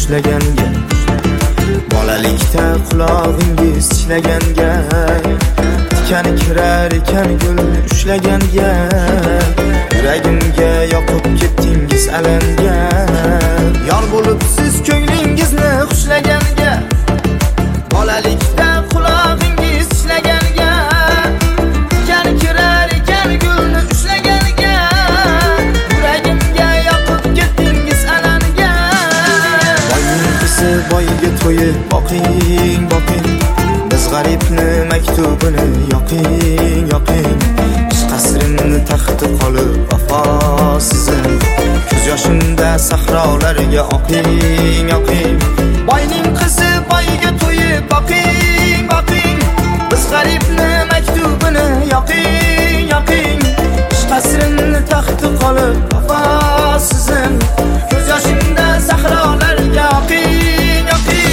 ushlaganga, bolalikda qulog'ingiz tishlaganga, tikani kirar ekan gulni ushlaganga, yuragimga yoqib ketdingiz alanga, yor bo'lib siz ko'nglingizni xushlaganga, bolalikda qulog'ingiz tishlaganga, tikani kirar ekan gulni ushlaganga, yuragimga yoqib ketdingiz alanga. Boyning qizi boyiga to'yib boqing, boqing, biz g'aribni maktubini yoqing, yoqing, ish qasrimni taxti qolib vafosizim, ko'z yoshimda sahrolarga oqing, oqing. Boyning qizi boyiga to'yib boqing, boqing, biz g'aribni maktubini yoqing, yoqing, ish qasrimni taxti qolib vafosizim, ko'z yoshimda sahrolarga oqing, oqing.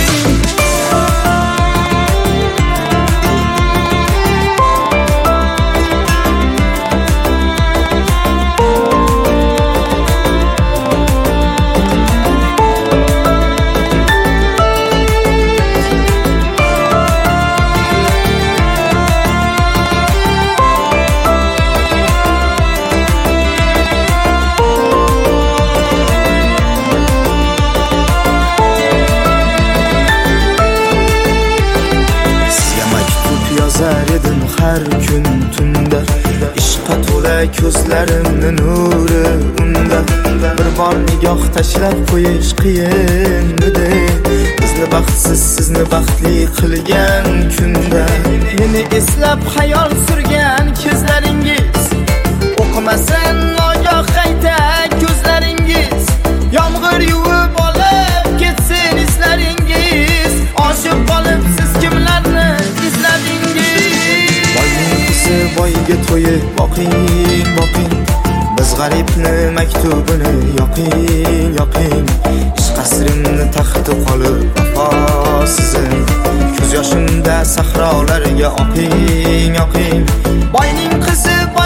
Yozar edim har kun tunda, ishqa to'la ko'zlarimni nuri unda, bir bor nigoh tashlab qo'yish qiyinmidi, bizni baxtsiz sizni baxtli qilgan kunda, meni eslab xayol surgan kezlaringiz, o'qimasin nogoh qayta ko'zlaringiz, yomg'ir yuvib olib ketsin izlaringiz, oshiq qolib siz kimlarni izladingiz. Boyning qizi boyiga to'yib boqing, boqing, biz g'aribni maktubini yoqing, yoqing, ish qasrimni taxti qolib vafosizim, ko'z yoshimda sahrolarga oqing, oqing. Boyning qizi